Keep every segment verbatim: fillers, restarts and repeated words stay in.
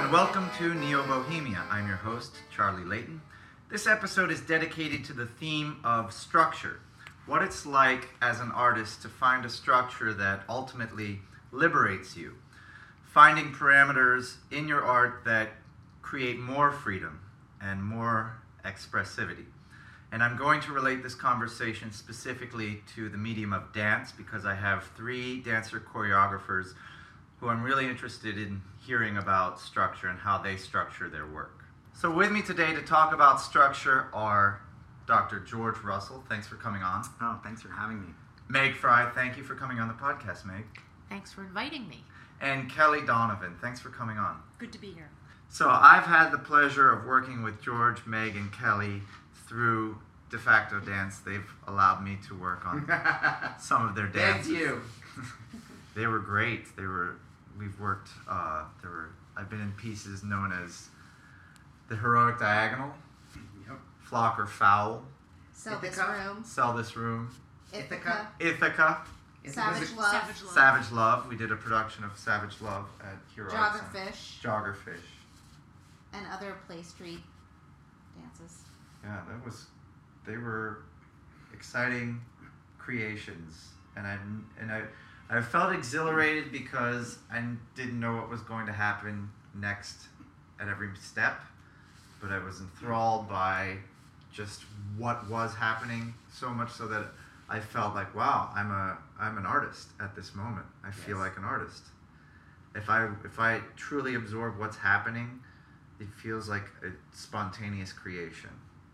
and welcome to Neo Bohemia. I'm your host, Charlie Layton. This episode is dedicated to the theme of structure. What it's like as an artist to find a structure that ultimately liberates you. Finding parameters in your art that create more freedom and more expressivity. And I'm going to relate this conversation specifically to the medium of dance because I have three dancer choreographers who I'm really interested in hearing about structure and how they structure their work. So with me today to talk about structure are Doctor George Russell. Thanks for coming on. Oh, thanks for having me. Meg Fry, thank you for coming on the podcast, Meg. Thanks for inviting me. And Kelly Donovan, thanks for coming on. Good to be here. So I've had the pleasure of working with George, Meg, and Kelly through De Facto Dance. They've allowed me to work on some of their dances. Thank you. They were great. They were. We've worked. Uh, there were. I've been in pieces known as the Heroic Diagonal, Yep. Flock or Foul, Sell This Ithaca. Room, Sell This Room, Ithaca, Ithaca, Savage it- Love, Savage Love. Savage Love. We did a production of Savage Love at Heroic. Joggerfish, Joggerfish. and other Play Street dances. Yeah, that was. They were exciting creations, and I and I. I felt exhilarated because I didn't know what was going to happen next at every step, but I was enthralled by just what was happening, so much so that I felt like, wow, I'm a I'm an artist at this moment. I feel Yes. like an artist. If I if I truly absorb what's happening, it feels like a spontaneous creation.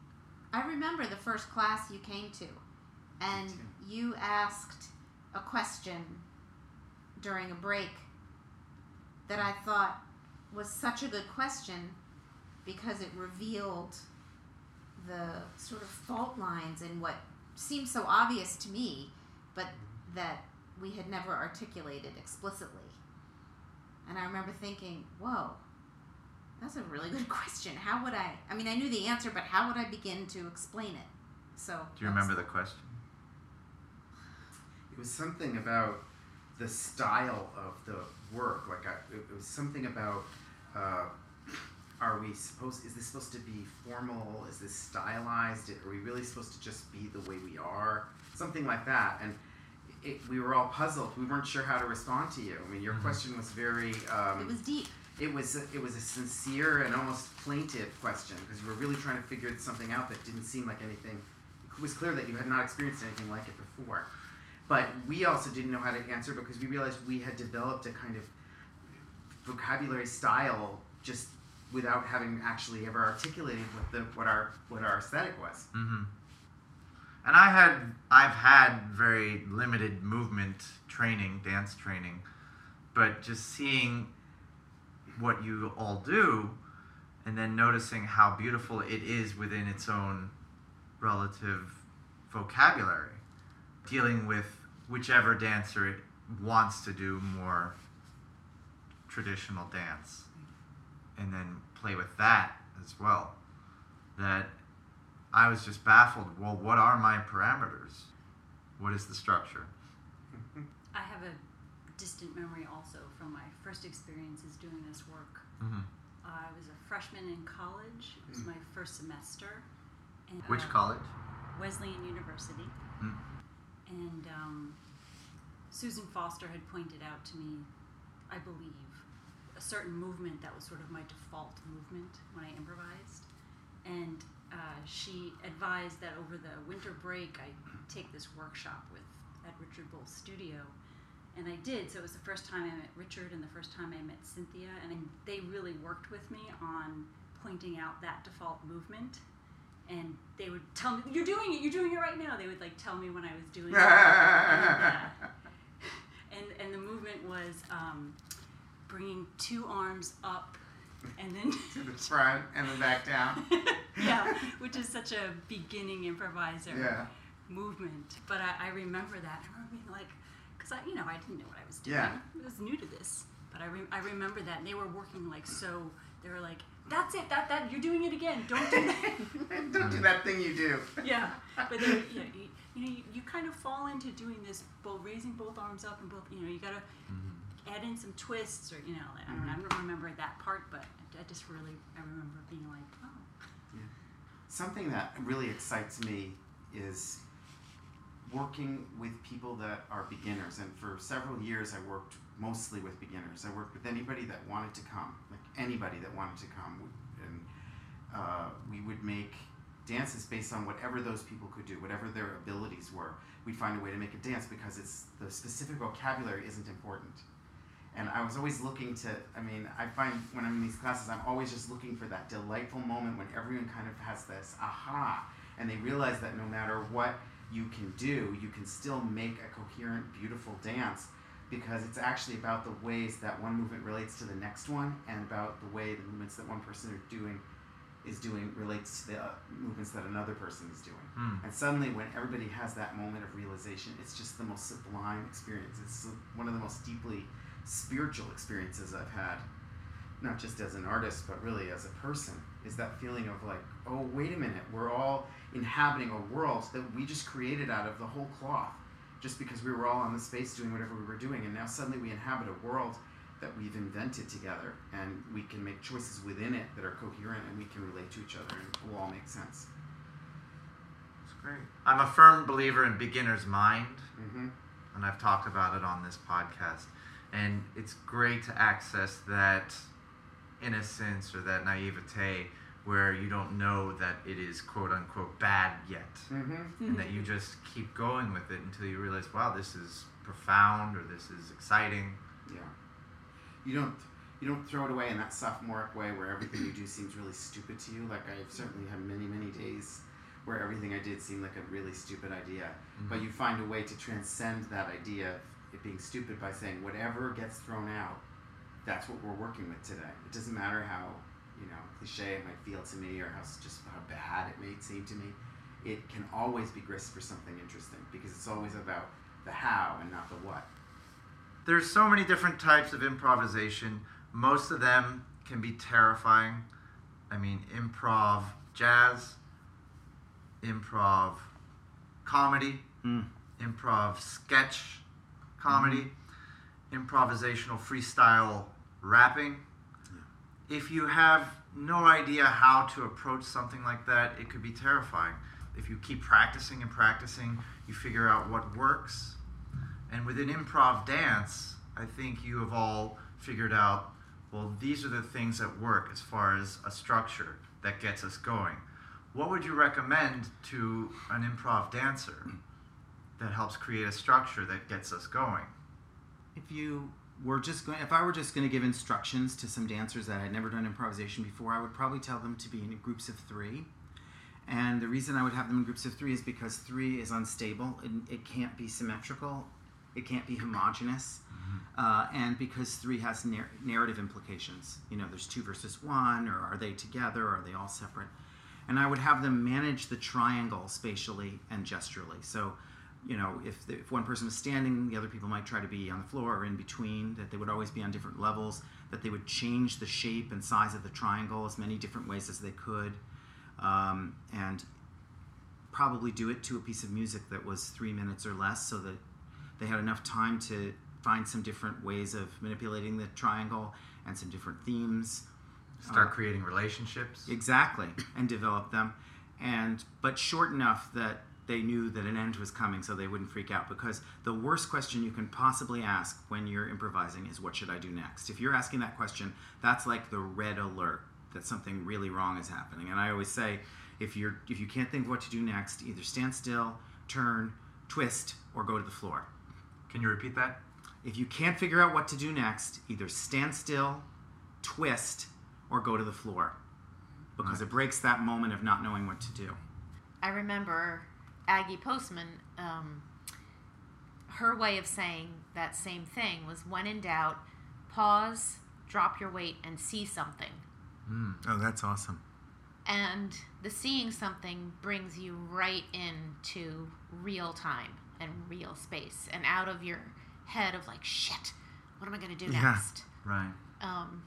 I remember the first class you came to, and you asked a question during a break that I thought was such a good question because it revealed the sort of fault lines in what seemed so obvious to me, but that we had never articulated explicitly. And I remember thinking, whoa, that's a really good question. How would I, I mean, I knew the answer, but how would I begin to explain it? So. Do you remember the question? It was something about the style of the work. Like I, it, it was something about, uh, are we supposed? Is this supposed to be formal? Is this stylized? Are we really supposed to just be the way we are? Something like that. And it, we were all puzzled. We weren't sure how to respond to you. I mean, your Mhm. question was very. Um, It was deep. It was a, it was a sincere and almost plaintive question because you were really trying to figure something out that didn't seem like anything. It was clear that you had not experienced anything like it before. But we also didn't know how to answer because we realized we had developed a kind of vocabulary style just without having actually ever articulated what the what our what our aesthetic was. Mm-hmm. And I had, I've had very limited movement training, dance training, but just seeing what you all do, and then noticing how beautiful it is within its own relative vocabulary, dealing with whichever dancer wants to do more traditional dance, and then play with that as well. That I was just baffled. Well, what are my parameters? What is the structure? I have a distant memory also from my first experiences doing this work. Mm-hmm. I was a freshman in college. It was my first semester. And, Which uh, college? Wesleyan University. Mm. And um, Susan Foster had pointed out to me, I believe, a certain movement that was sort of my default movement when I improvised. And uh, she advised that over the winter break I take this workshop with at Richard Bull's studio. And I did, so it was the first time I met Richard and the first time I met Cynthia, and they really worked with me on pointing out that default movement. And they would tell me, you're doing it, you're doing it right now. They would like tell me when I was doing it. and, uh, and, and the movement was um, bringing two arms up and then To the front and then back down. yeah, which is such a beginning improviser Yeah. movement. But I, I remember that. I remember being like, because I, you know, I didn't know what I was doing. Yeah. I was new to this. But I, re- I remember that, and they were working like so. They were like, "That's it. That that you're doing it again. Don't do that." Don't do that thing you do. Yeah, but then you know, you, you know, you, you kind of fall into doing this, both raising both arms up and both. You know, you gotta Mm-hmm. add in some twists, or you know, I don't, I don't remember that part, but I just really I remember being like, oh. Yeah. Something that really excites me is working with people that are beginners. And for several years, I worked mostly with beginners. I worked with anybody that wanted to come, like anybody that wanted to come, and uh, we would make dances based on whatever those people could do, whatever their abilities were. We'd find a way to make a dance because it's the specific vocabulary isn't important. And I was always looking to, I mean, I find when I'm in these classes, I'm always just looking for that delightful moment when everyone kind of has this aha, and they realize that no matter what you can do, you can still make a coherent, beautiful dance, because it's actually about the ways that one movement relates to the next one, and about the way the movements that one person is doing is doing relates to the uh, movements that another person is doing. Hmm. And suddenly when everybody has that moment of realization, it's just the most sublime experience. It's one of the most deeply spiritual experiences I've had, not just as an artist, but really as a person, is that feeling of like, oh, wait a minute, we're all inhabiting a world that we just created out of the whole cloth, just because we were all on the space doing whatever we were doing, and now suddenly we inhabit a world that we've invented together, and we can make choices within it that are coherent, and we can relate to each other, and it will all make sense. It's great. I'm a firm believer in beginner's mind, Mm-hmm. and I've talked about it on this podcast. And it's great to access that innocence or that naivete where you don't know that it is quote unquote bad yet. Mm-hmm. And that you just keep going with it until you realize, wow, this is profound, or this is exciting. Yeah. You don't you don't throw it away in that sophomoric way where everything you do seems really stupid to you. Like I've certainly had many, many days where everything I did seemed like a really stupid idea. Mm-hmm. But you find a way to transcend that idea of it being stupid by saying whatever gets thrown out, that's what we're working with today. It doesn't matter how, you know, cliche it might feel to me, or how just how bad it may seem to me. It can always be grist for something interesting, because it's always about the how and not the what. There's so many different types of improvisation. Most of them can be terrifying. I mean, improv jazz, improv comedy, Mm. improv sketch comedy, mm-hmm. improvisational freestyle rapping. Yeah. If you have no idea how to approach something like that, it could be terrifying. If you keep practicing and practicing, you figure out what works. And within improv dance, I think you have all figured out, well, these are the things that work as far as a structure that gets us going. What would you recommend to an improv dancer that helps create a structure that gets us going? If you were just going, if I were just going to give instructions to some dancers that had never done improvisation before, I would probably tell them to be in groups of three. And the reason I would have them in groups of three is because three is unstable. It, it can't be symmetrical. It can't be homogeneous. Mm-hmm. Uh, and because three has nar- narrative implications. You know, there's two versus one, or are they together, or are they all separate? And I would have them manage the triangle spatially and gesturally. So, you know, if the, if one person was standing, the other people might try to be on the floor or in between, that they would always be on different levels, that they would change the shape and size of the triangle as many different ways as they could, um, and probably do it to a piece of music that was three minutes or less, so that they had enough time to find some different ways of manipulating the triangle and some different themes. Start uh, creating relationships. Exactly, and develop them, and but short enough that they knew that an end was coming, so they wouldn't freak out. Because the worst question you can possibly ask when you're improvising is, what should I do next? If you're asking that question, that's like the red alert that something really wrong is happening. And I always say, if you're if you can't think of what to do next, either stand still, turn, twist, or go to the floor. Can you repeat that? If you can't figure out what to do next, either stand still, twist, or go to the floor, because it breaks that moment of not knowing what to do. I remember Aggie Postman, um, her way of saying that same thing was, when in doubt, pause, drop your weight, and see something. Mm. Oh, that's awesome. And the seeing something brings you right into real time and real space, and out of your head of like, shit, what am I going to do Yeah. next? Right. Um,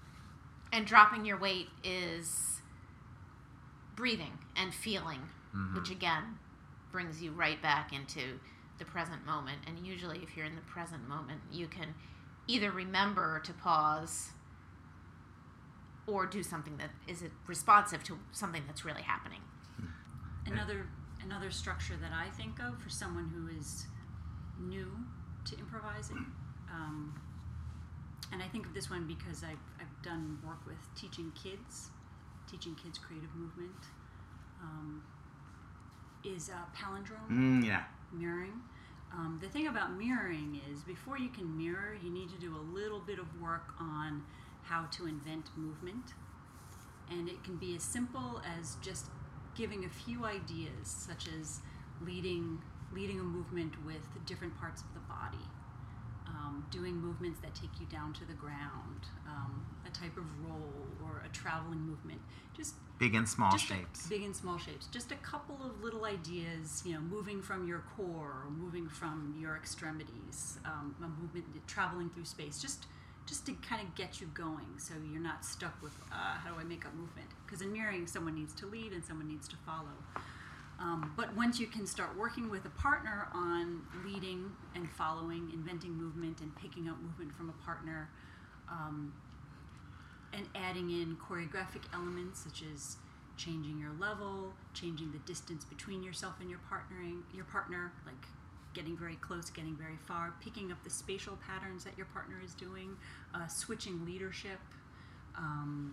and dropping your weight is breathing and feeling, Mm-hmm. which again brings you right back into the present moment. And usually if you're in the present moment, you can either remember to pause or do something that is responsive to something that's really happening. Another another structure that I think of for someone who is new to improvising, um, and I think of this one because I've, I've done work with teaching kids, teaching kids creative movement, um, is uh, palindrome, Mm, yeah. mirroring. Um, the thing about mirroring is before you can mirror, you need to do a little bit of work on how to invent movement. And it can be as simple as just giving a few ideas, such as leading leading a movement with different parts of the body, um, doing movements that take you down to the ground, um, a type of roll or a traveling movement. Just Big and small just shapes. A, big and small shapes. Just a couple of little ideas, you know, moving from your core or moving from your extremities, um, a movement traveling through space. Just just to kind of get you going so you're not stuck with uh, how do I make up movement? Because in mirroring, someone needs to lead and someone needs to follow. Um, but once you can start working with a partner on leading and following, inventing movement and picking up movement from a partner, um, and adding in choreographic elements such as changing your level, changing the distance between yourself and your partnering, your partner, like getting very close, getting very far, picking up the spatial patterns that your partner is doing, uh, switching leadership. Um,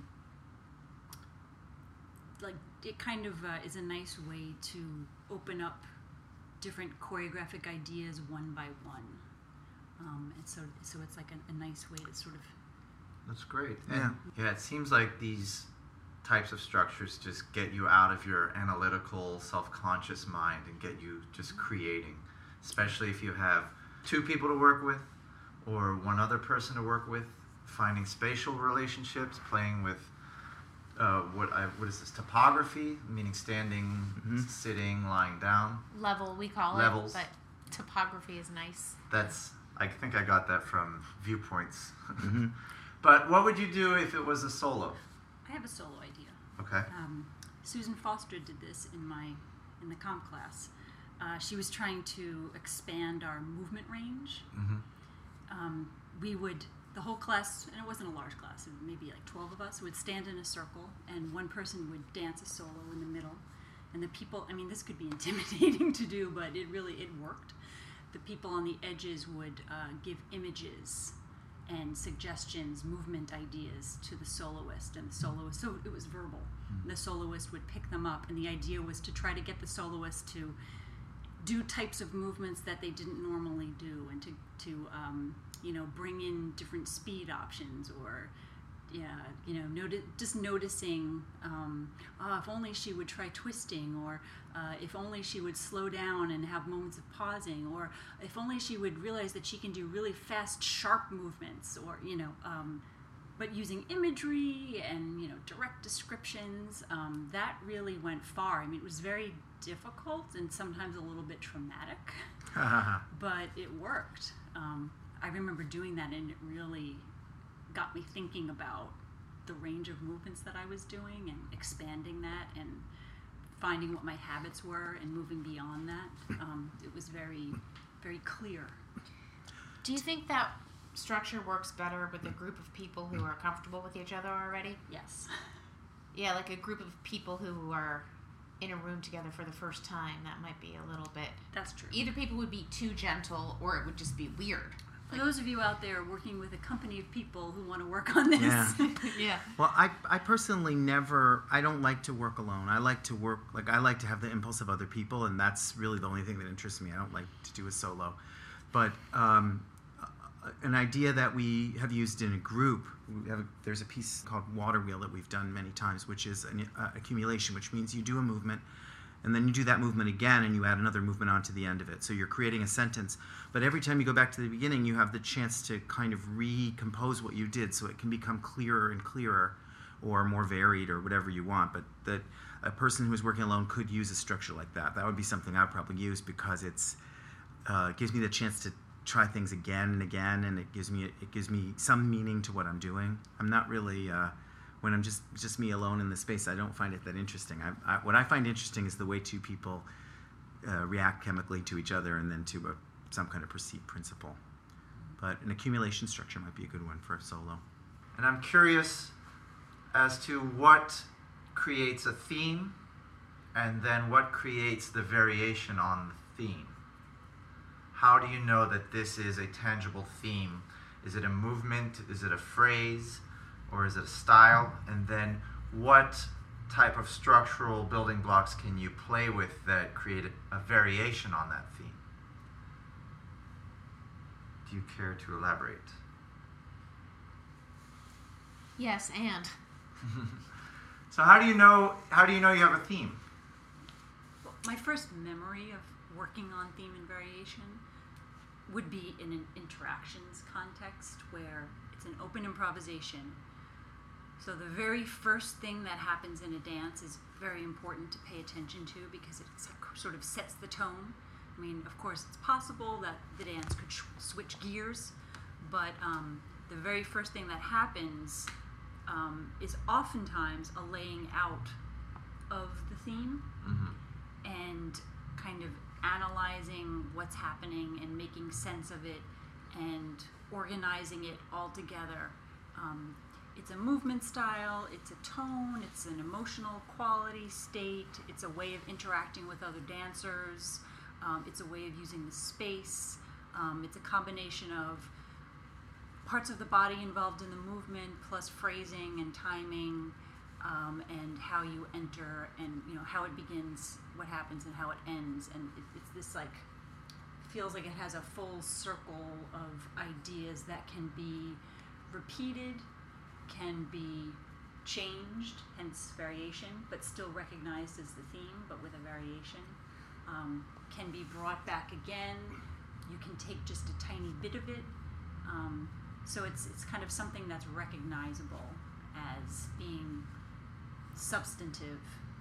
like it kind of uh, is a nice way to open up different choreographic ideas one by one. Um, and so, so it's like a, a nice way to sort of. That's great. Yeah. And yeah, it seems like these types of structures just get you out of your analytical, self-conscious mind and get you just creating, especially if you have two people to work with or one other person to work with, finding spatial relationships, playing with uh, what I, what is this, topography, meaning standing, Mm-hmm. sitting, lying down. Level, we call Levels. it, but topography is nice. That's, I think I got that from Viewpoints. Mm-hmm. But what would you do if it was a solo? I have a solo idea. Okay. Um, Susan Foster did this in my in the comp class. Uh, she was trying to expand our movement range. Mm-hmm. Um, we would, the whole class, and it wasn't a large class, it was maybe like twelve of us, would stand in a circle, and one person would dance a solo in the middle. And the people, I mean, this could be intimidating to do, but it really, it worked. The people on the edges would uh, give images and suggestions, movement ideas to the soloist, and the soloist, so it was verbal. Mm-hmm. The soloist would pick them up, and the idea was to try to get the soloist to do types of movements that they didn't normally do, and to, to um, you know, bring in different speed options, or yeah, you know, noti- just noticing, um, oh, if only she would try twisting, or uh, if only she would slow down and have moments of pausing, or if only she would realize that she can do really fast, sharp movements, or, you know, um, but using imagery and, you know, direct descriptions, um, that really went far. I mean, it was very difficult and sometimes a little bit traumatic, but it worked. Um, I remember doing that, and it really got me thinking about the range of movements that I was doing and expanding that and finding what my habits were and moving beyond that. Um, it was very, very clear. Do you think that structure works better with a group of people who are comfortable with each other already? Yes. Yeah, like a group of people who are in a room together for the first time, that might be a little bit... That's true. Either people would be too gentle or it would just be weird. For those of you out there working with a company of people who want to work on this. Yeah. Yeah. Well, I, I personally never, I don't like to work alone. I like to work, like, I like to have the impulse of other people, and that's really the only thing that interests me. I don't like to do a solo. But um, an idea that we have used in a group, we have, there's a piece called Water Wheel that we've done many times, which is an uh, accumulation, which means you do a movement, and then you do that movement again, and you add another movement onto the end of it. So you're creating a sentence. But every time you go back to the beginning, you have the chance to kind of recompose what you did, so it can become clearer and clearer, or more varied, or whatever you want. But that a person who is working alone could use a structure like that. That would be something I would probably use, because it's uh, it gives me the chance to try things again and again, and it gives me it gives me some meaning to what I'm doing. I'm not really. Uh, When I'm just just me alone in the space, I don't find it that interesting. I, I, what I find interesting is the way two people uh, react chemically to each other, and then to a, some kind of perceived principle. but an accumulation structure might be a good one for a solo. And I'm curious as to what creates a theme and then what creates the variation on the theme. How do you know that this is a tangible theme? Is it a movement? Is it a phrase? Or is it a style? And then what type of structural building blocks can you play with that create a, a variation on that theme? Do you care to elaborate? Yes, and. So how do you know how do you know you have a theme? Well, my first memory of working on theme and variation would be in an interactions context where it's an open improvisation. So the very first thing that happens in a dance is very important to pay attention to because it sort of sets the tone. I mean, of course, it's possible that the dance could sh- switch gears, but um, the very first thing that happens um, is oftentimes a laying out of the theme Mm-hmm. and kind of analyzing what's happening and making sense of it and organizing it all together. Um, it's a movement style, it's a tone, it's an emotional quality state, it's a way of interacting with other dancers, um, it's a way of using the space, um, it's a combination of parts of the body involved in the movement plus phrasing and timing, um, and how you enter and you know how it begins, what happens, and how it ends. And it, it's this like feels like it has a full circle of ideas that can be repeated, can be changed, hence variation, but still recognized as the theme, but with a variation. Um, can be brought back again. You can take just a tiny bit of it. Um, so it's it's kind of something that's recognizable as being substantive.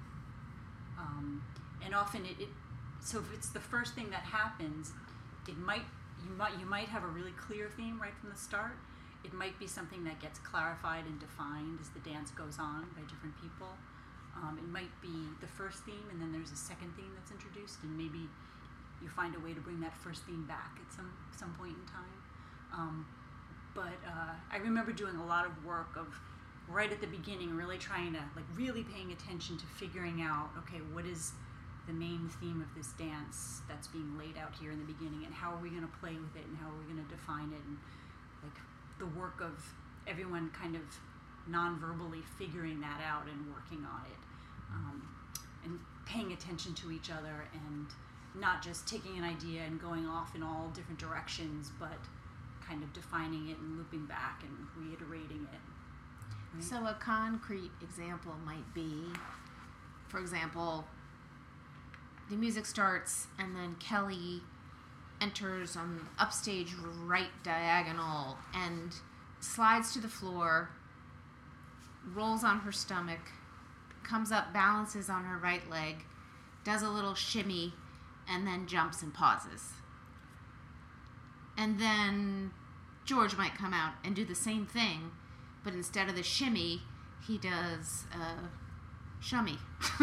Um, and often it, it so if it's the first thing that happens, it might you might you might have a really clear theme right from the start. It might be something that gets clarified and defined as the dance goes on by different people. Um, it might be the first theme, and then there's a second theme that's introduced, and maybe you find a way to bring that first theme back at some some point in time. Um, but uh, I remember doing a lot of work of right at the beginning, really trying to like really paying attention to figuring out, okay, what is the main theme of this dance that's being laid out here in the beginning, and how are we going to play with it, and how are we going to define it, and like the work of everyone kind of non-verbally figuring that out and working on it, um, and paying attention to each other, and not just taking an idea and going off in all different directions, but kind of defining it and looping back and reiterating it. Right? So a concrete example might be, for example, the music starts and then Kelly enters on upstage right diagonal and slides to the floor, rolls on her stomach, comes up, balances on her right leg, does a little shimmy, and then jumps and pauses. And then George might come out and do the same thing, but instead of the shimmy, he does uh, shummy.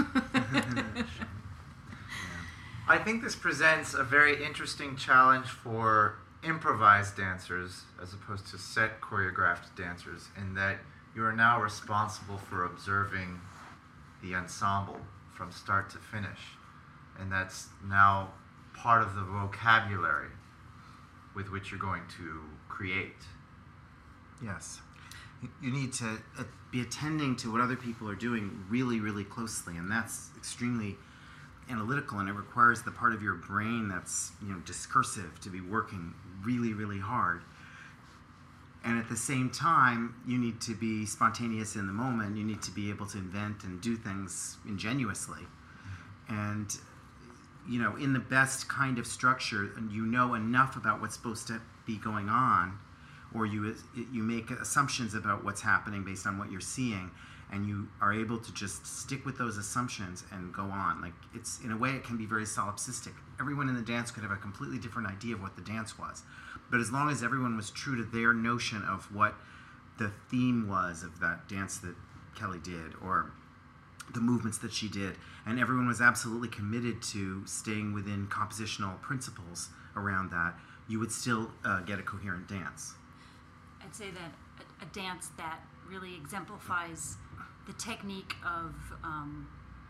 I think this presents a very interesting challenge for improvised dancers as opposed to set choreographed dancers, in that you are now responsible for observing the ensemble from start to finish. And that's now part of the vocabulary with which you're going to create. Yes. You need to uh, be attending to what other people are doing really, really closely, and that's extremely analytical, and it requires the part of your brain that's, you know, discursive to be working really, really hard. And at the same time, you need to be spontaneous in the moment. You need to be able to invent and do things ingenuously. And, you know, in the best kind of structure, you know enough about what's supposed to be going on, or you you make assumptions about what's happening based on what you're seeing, and you are able to just stick with those assumptions and go on. Like, it's, in a way, it can be very solipsistic. Everyone in the dance could have a completely different idea of what the dance was. But as long as everyone was true to their notion of what the theme was of that dance that Kelly did, or the movements that she did, and everyone was absolutely committed to staying within compositional principles around that, you would still uh, get a coherent dance. I'd say that a, a dance that really exemplifies the technique of um,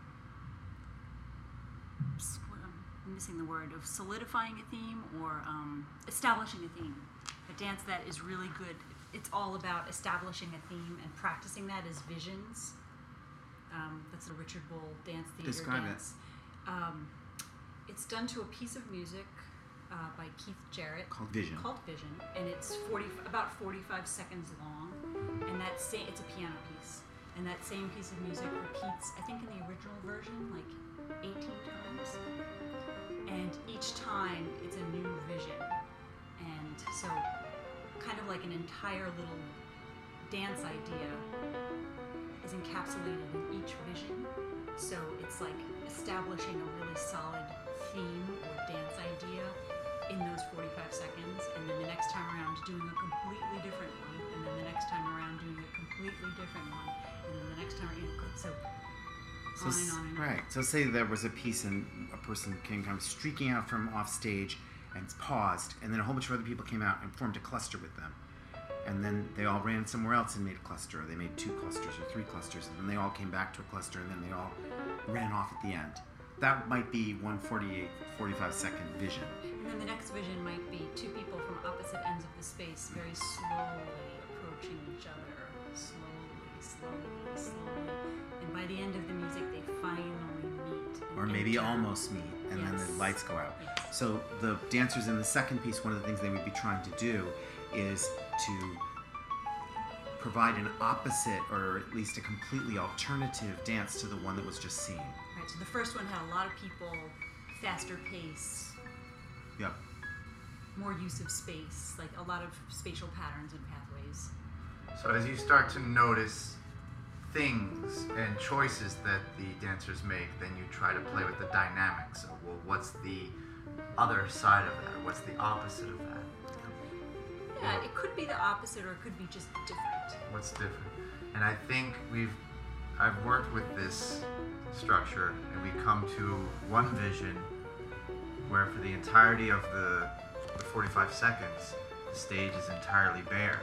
s- I'm missing the word of solidifying a theme or um, establishing a theme. A dance that is really good. It's all about establishing a theme and practicing that as visions. Um, that's a Richard Bull dance theater Describe dance. Um, it's done to a piece of music uh, by Keith Jarrett Called Vision. called Vision, and it's forty about forty-five seconds long. And that sa- it's a piano piece, and that same piece of music repeats, I think, in the original version, like eighteen times. And each time, it's a new vision, and so kind of like an entire little dance idea is encapsulated in each vision. So it's like establishing a really solid theme or dance idea in those forty-five seconds, and then the next time around doing a completely different one, and then the next time around doing a completely different one, and then the next time around, you know, so So, on s- and on and on. right. So say there was a piece and a person came kind of streaking out from off stage and paused, and then a whole bunch of other people came out and formed a cluster with them. And then they all ran somewhere else and made a cluster, or they made two clusters or three clusters, and then they all came back to a cluster, and then they all ran off at the end. That might be one forty-eight, forty-five second vision. And then the next vision might be two people from opposite ends of the space very slowly approaching each other. Slowly, slowly, slowly. And by the end of the music, they finally meet. and Or maybe enter. almost meet, and then the Yes. lights go out. Yes. So the dancers in the second piece, one of the things they would be trying to do is to provide an opposite, or at least a completely alternative dance to the one that was just seen. Right, so the first one had a lot of people, faster pace, Yep. more use of space, like a lot of spatial patterns and pathways. So as you start to notice things and choices that the dancers make, then you try to play with the dynamics of, well, what's the other side of that? What's the opposite of that? Yeah, it could be the opposite or it could be just different. What's different? And I think we've, I've worked with this structure, and we come to one vision where for the entirety of the, the forty-five seconds, the stage is entirely bare.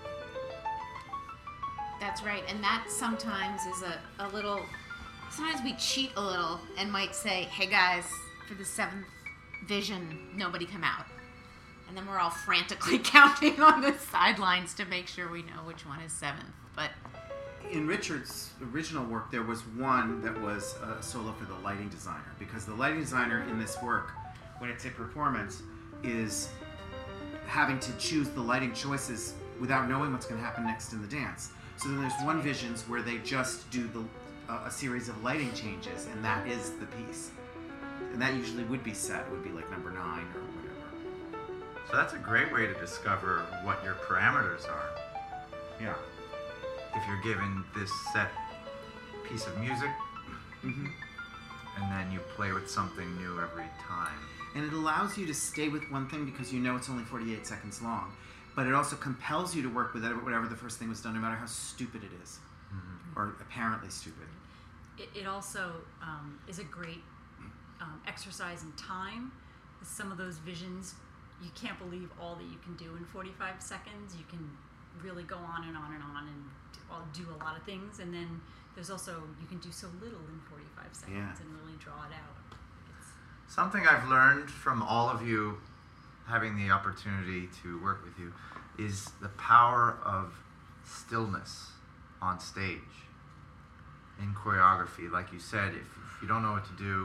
That's right, and that sometimes is a, a little. Sometimes we cheat a little and might say, "Hey guys, for the seventh vision, nobody come out," and then we're all frantically counting on the sidelines to make sure we know which one is seventh. But In Richard's original work, there was one that was a solo for the lighting designer, because the lighting designer in this work, when it's a performance, is having to choose the lighting choices without knowing what's going to happen next in the dance. So then there's one visions where they just do the uh, a series of lighting changes, and that is the piece. And that usually would be set. It would be like number nine or whatever. So that's a great way to discover what your parameters are. Yeah. If you're given this set piece of music, Mm-hmm. and then you play with something new every time. And it allows you to stay with one thing because you know it's only forty-eight seconds long. But it also compels you to work with whatever the first thing was done, no matter how stupid it is. Mm-hmm. Or apparently stupid. It, it also um, is a great um, exercise in time. Some of those visions, you can't believe all that you can do in forty-five seconds. You can really go on and on and on and do, well, do a lot of things. And then there's also, you can do so little in forty-five seconds Yeah. and really draw it out. It's, Something I've learned from all of you having the opportunity to work with you is the power of stillness on stage in choreography. Like you said, if, if you don't know what to do,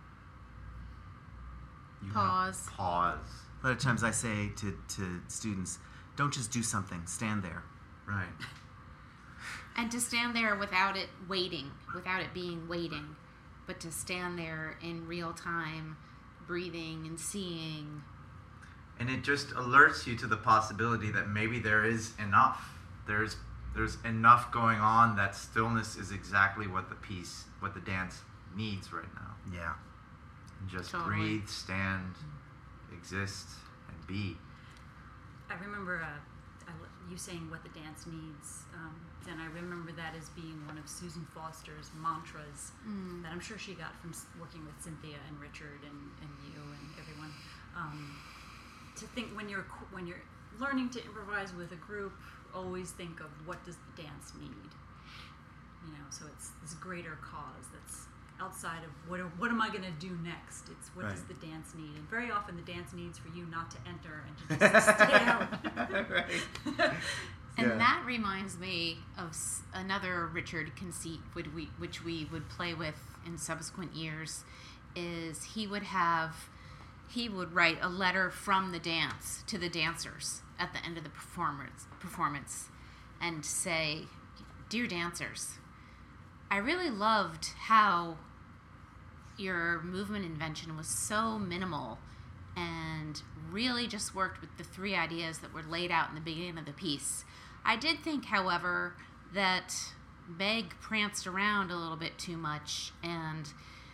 you have- Pause. pause. A lot of times I say to, to students, don't just do something, stand there. Right. and to stand there without it waiting, without it being waiting, but to stand there in real time, breathing and seeing. And it just alerts you to the possibility that maybe there is enough. There's there's enough going on that stillness is exactly what the piece, what the dance needs right now. Yeah. And just Totally. breathe, stand, exist, and be. I remember uh, I l- you saying what the dance needs, um, and I remember that as being one of Susan Foster's mantras Mm. that I'm sure she got from s- working with Cynthia and Richard and, and you and everyone. Um, to think when you're qu- when you're learning to improvise with a group, always think of what does the dance need. You know, so it's this greater cause that's outside of what are, what am I going to do next? It's what does Right. the dance need? And very often the dance needs for you not to enter and to just stay out. Right. And Yeah. that reminds me of s- another Richard conceit, would we, which we would play with in subsequent years, is he would have, he would write a letter from the dance to the dancers at the end of the performance, performance and say, "Dear dancers, I really loved how your movement invention was so minimal and really just worked with the three ideas that were laid out in the beginning of the piece. I did think, however, that Meg pranced around a little bit too much and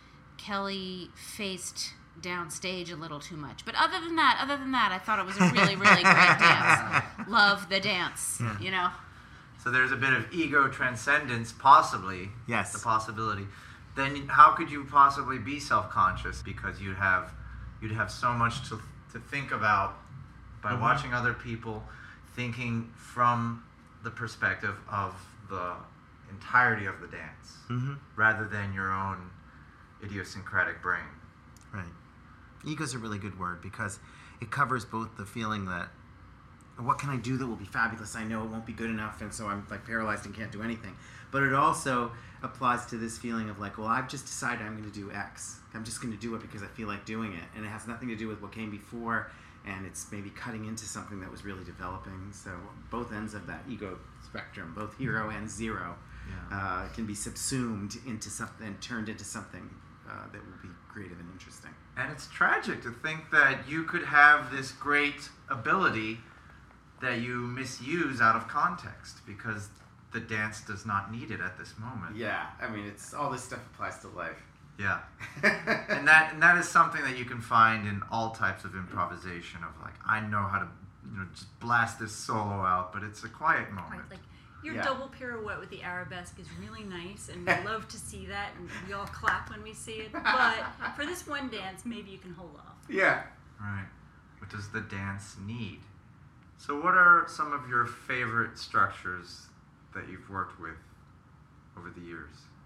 Kelly faced downstage a little too much. But other than that, other than that, I thought it was a really, really great dance. Love the dance, Yeah. you know? So there's a bit of ego transcendence, possibly. Yes. The possibility. Then how could you possibly be self-conscious, because you'd have you'd have so much to to think about by Mhm. watching other people, thinking from the perspective of the entirety of the dance, Mm-hmm. rather than your own idiosyncratic brain. Right. Ego's a really good word because it covers both the feeling that what can I do that will be fabulous? I know it won't be good enough, and so I'm like paralyzed and can't do anything. But it also applies to this feeling of like, well, I've just decided I'm going to do X. I'm just going to do it because I feel like doing it, and it has nothing to do with what came before, and it's maybe cutting into something that was really developing. So both ends of that ego spectrum, both hero and zero, Yeah. uh, can be subsumed into something and turned into something uh, that will be creative and interesting. And it's tragic to think that you could have this great ability that you misuse out of context because the dance does not need it at this moment. Yeah, I mean, it's all this stuff applies to life. Yeah. And that and that is something that you can find in all types of improvisation of like, I know how to, you know, just blast this solo out, but it's a quiet Right, moment. like your Yeah. double pirouette with the arabesque is really nice, and we love to see that, and we all clap when we see it. But for this one dance, maybe you can hold off. Yeah. Right. What does the dance need? So what are some of your favorite structures that you've worked with over the years?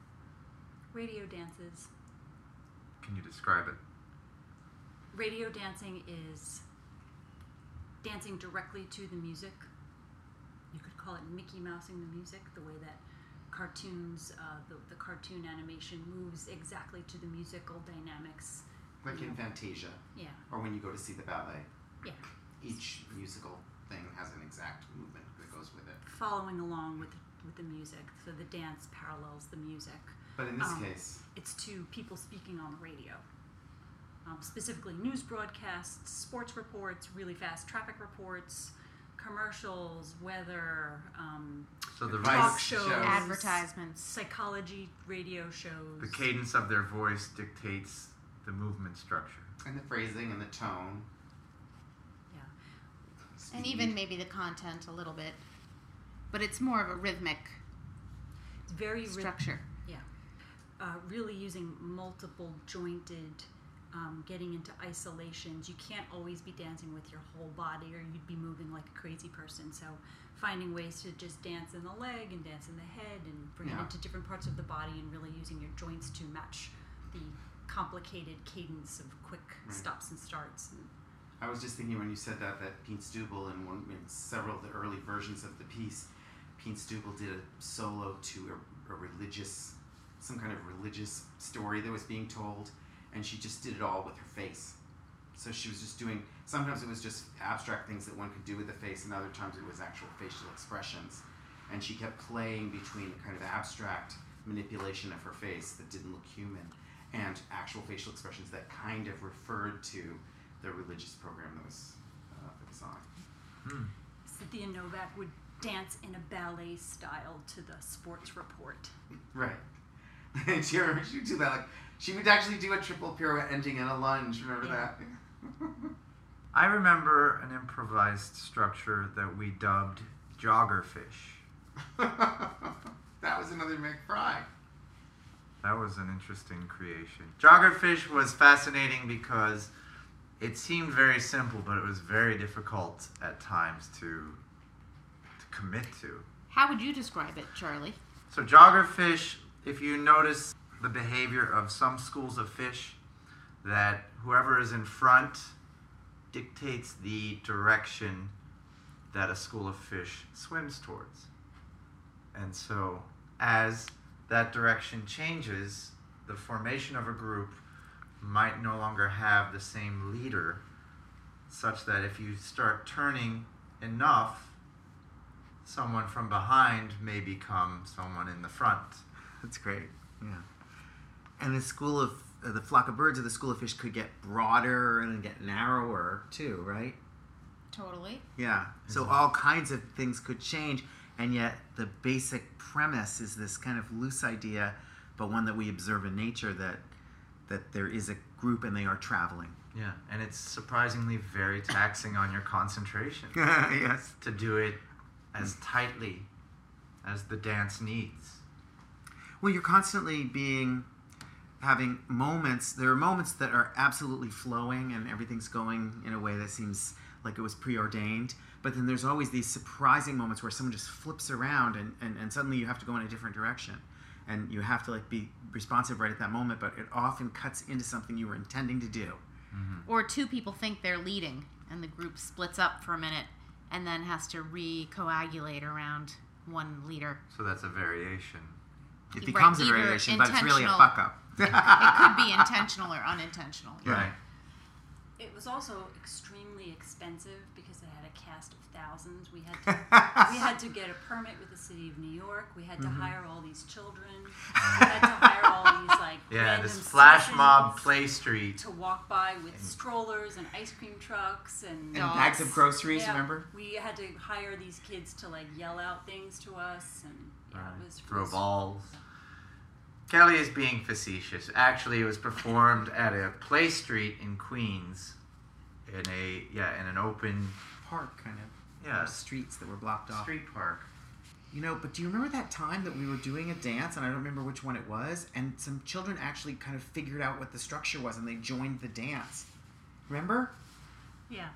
Radio dances. Can you describe it? Radio dancing is dancing directly to the music. You could call it Mickey Mousing the music, the way that cartoons, uh, the, the cartoon animation moves exactly to the musical dynamics. Like you in know. Fantasia, Yeah, or when you go to see the ballet. yeah. Each musical thing has an exact movement that goes with it. Following along with with the music, so the dance parallels the music. But in this Um, case, It's to people speaking on the radio, um, specifically news broadcasts, sports reports, really fast traffic reports, commercials, weather, um, So the Advice talk shows. shows, Advertisements. psychology radio shows. the cadence of their voice dictates the movement structure. and the phrasing and the tone. Yeah. And speed. even maybe the content a little bit. But it's more of a rhythmic It's very rhyth- structure. uh, really using multiple jointed, um, getting into isolations. You can't always be dancing with your whole body or you'd be moving like a crazy person. So finding ways to just dance in the leg and dance in the head and bring Yeah. it into different parts of the body and really using your joints to match the complicated cadence of quick Right. stops and starts. And I was just thinking when you said that that Pete Stubel in one in several of the early versions of the piece, Pete Stubel did a solo to a, a religious, some kind of religious story that was being told, and she just did it all with her face. So she was just doing. Sometimes it was just abstract things that one could do with the face, and other times it was actual facial expressions. And she kept playing between a kind of abstract manipulation of her face that didn't look human, and actual facial expressions that kind of referred to the religious program that was uh, that was on. Hmm. Cynthia Novak would dance in a ballet style to the sports report. Right. And she, she would do that. Like she would actually do a triple pirouette ending in a lunge. Remember Yeah. that? I remember an improvised structure that we dubbed Joggerfish. That was another McFry. That was an interesting creation. Joggerfish was fascinating because it seemed very simple, but it was very difficult at times to, to commit to. How would you describe it, Charlie? So Joggerfish, if you notice the behavior of some schools of fish, that whoever is in front dictates the direction that a school of fish swims towards. And so as that direction changes, the formation of a group might no longer have the same leader, such that if you start turning enough, someone from behind may become someone in the front. That's great. Yeah. And the school of uh, the flock of birds or the school of fish could get broader and get narrower too, right? Totally. Yeah. So Mhm. all kinds of things could change, and yet the basic premise is this kind of loose idea, but one that we observe in nature, that that there is a group and they are traveling. Yeah, and it's surprisingly very taxing on your concentration Yes. to do it as tightly as the dance needs. Well, you're constantly being having moments. There are moments that are absolutely flowing and everything's going in a way that seems like it was preordained. But then there's always these surprising moments where someone just flips around and, and, and suddenly you have to go in a different direction. And you have to like be responsive right at that moment, but it often cuts into something you were intending to do. Mm-hmm. Or two people think they're leading, and the group splits up for a minute and then has to recoagulate around one leader. So that's a variation. It Right, becomes a either variation, but it's really a intentional- fuck up. It could be intentional or unintentional. Right. It was also extremely expensive because they had a cast of thousands. We had to we had to get a permit with the city of New York. We had to Mhm. hire all these children. We had to hire all these like Yeah, random this flash citizens mob play street. to walk by with And- strollers and ice cream trucks and, And bags of groceries, yeah, remember? we had to hire these kids to like yell out things to us and yeah, Right. it was Throw was- balls. Kelly is being facetious. Actually, it was performed at a play street in Queens, in a yeah, in an open Park, kind of. yeah Streets that were blocked off. street park. You know, but do you remember that time that we were doing a dance, and I don't remember which one it was, and some children actually kind of figured out what the structure was, and they joined the dance. Remember? Yeah.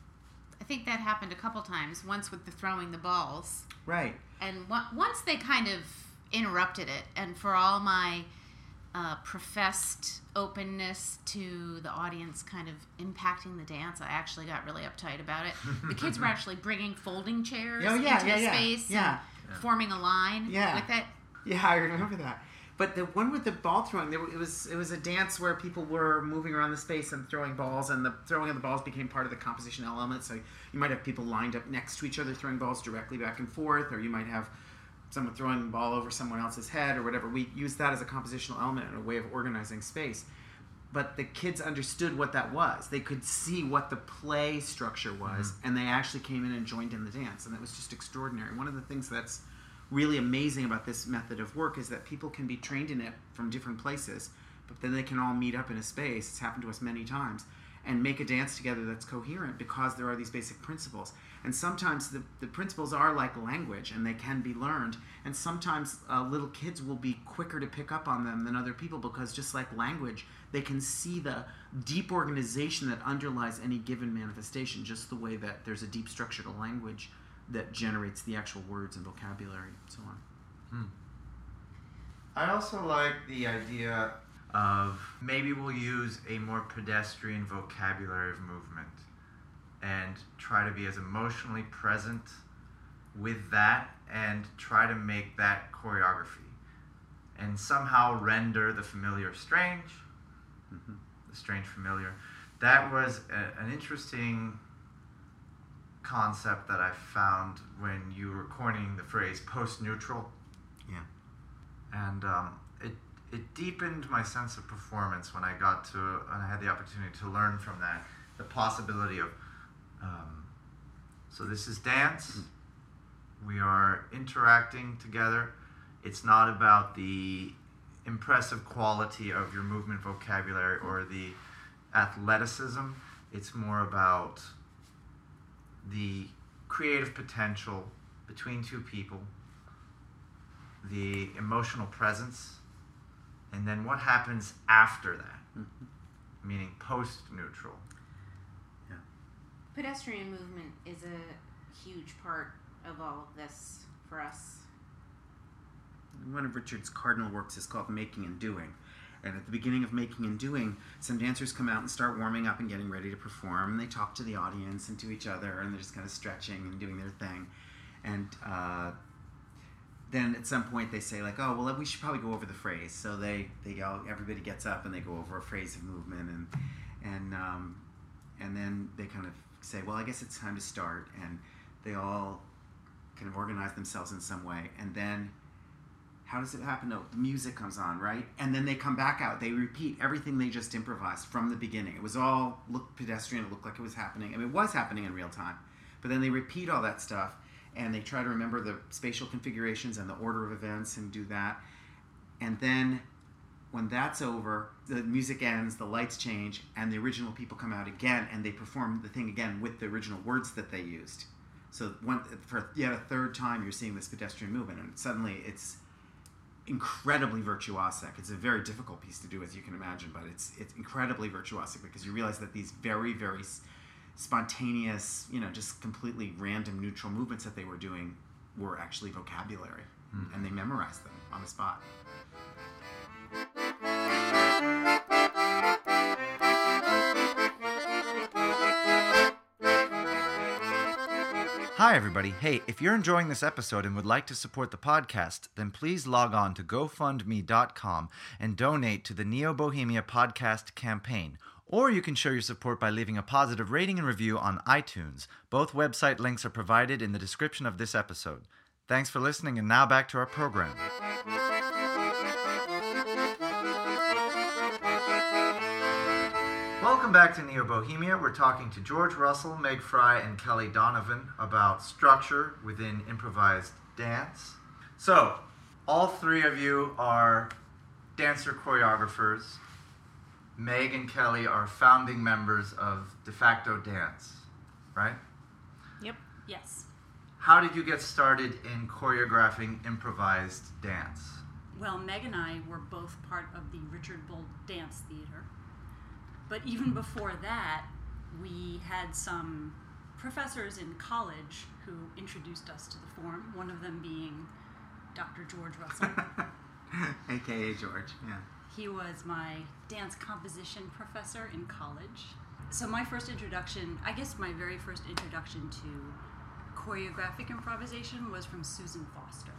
I think that happened a couple times. Once with the throwing the balls, Right. and one, once they kind of interrupted it. And for all my uh, professed openness to the audience kind of impacting the dance, I actually got really uptight about it. The kids were actually bringing folding chairs Oh, yeah, into yeah, the yeah. space, Yeah. and forming a line Yeah. with it. Yeah, I remember that. But the one with the ball throwing, there, it was it was a dance where people were moving around the space and throwing balls, and the throwing of the balls became part of the composition element. So you might have people lined up next to each other throwing balls directly back and forth, or you might have someone throwing the ball over someone else's head or whatever. We used that as a compositional element and a way of organizing space. But the kids understood what that was. They could see what the play structure was, Mm-hmm. and they actually came in and joined in the dance, and it was just extraordinary. One of the things that's really amazing about this method of work is that people can be trained in it from different places, but then they can all meet up in a space, it's happened to us many times, and make a dance together that's coherent because there are these basic principles. And sometimes the, the principles are like language, and they can be learned, and sometimes uh, little kids will be quicker to pick up on them than other people, because just like language, they can see the deep organization that underlies any given manifestation, just the way that there's a deep structure to language that generates the actual words and vocabulary and so on. Hmm. I also like the idea of maybe we'll use a more pedestrian vocabulary of movement and try to be as emotionally present with that and try to make that choreography and somehow render the familiar strange, Mm-hmm. the strange familiar. That was a, an interesting concept that I found when you were coining the phrase post-neutral. Yeah. And um, it it deepened my sense of performance when I got to, and I had the opportunity to learn from that, the possibility of, um, so this is dance, we are interacting together, it's not about the impressive quality of your movement vocabulary or the athleticism, it's more about the creative potential between two people, the emotional presence, and then what happens after that, Mhm. meaning post-neutral. Pedestrian movement is a huge part of all of this for us. One of Richard's cardinal works is called Making and Doing. And at the beginning of Making and Doing, some dancers come out and start warming up and getting ready to perform. They talk to the audience and to each other, and they're just kind of stretching and doing their thing. And uh, then at some point they say, like, oh, well, we should probably go over the phrase. So they, they all, everybody gets up and they go over a phrase of movement. And, and, um, and then they kind of say, well, I guess it's time to start. And they all kind of organize themselves in some way. And then how does it happen? No, the music comes on, right? And then they come back out. They repeat everything they just improvised from the beginning. It was all looked pedestrian. It looked like it was happening. I mean, it was happening in real time. But then they repeat all that stuff, and they try to remember the spatial configurations and the order of events and do that. And then when that's over, the music ends, the lights change, and the original people come out again, and they perform the thing again with the original words that they used. So one, for yet a third time, you're seeing this pedestrian movement, and suddenly it's incredibly virtuosic. It's a very difficult piece to do, as you can imagine, but it's it's incredibly virtuosic because you realize that these very, very spontaneous, you know, just completely random neutral movements that they were doing were actually vocabulary, mm. and they memorized them on the spot. Hi, everybody. Hey, if you're enjoying this episode and would like to support the podcast, then please log on to go fund me dot com and donate to the Neo Bohemia Podcast campaign. Or you can show your support by leaving a positive rating and review on iTunes. Both website links are provided in the description of this episode. Thanks for listening, and now back to our program. Welcome back to Neo Bohemia. We're talking to George Russell, Meg Fry, and Kelly Donovan about structure within improvised dance. So, all three of you are dancer choreographers. Meg and Kelly are founding members of De Facto Dance, right? Yep. Yes. How did you get started in choreographing improvised dance? Well, Meg and I were both part of the Richard Bull Dance Theater. But even before that, we had some professors in college who introduced us to the form, one of them being Doctor George Russell. A K A George, yeah. He was my dance composition professor in college. So my first introduction, I guess my very first introduction to choreographic improvisation was from Susan Foster.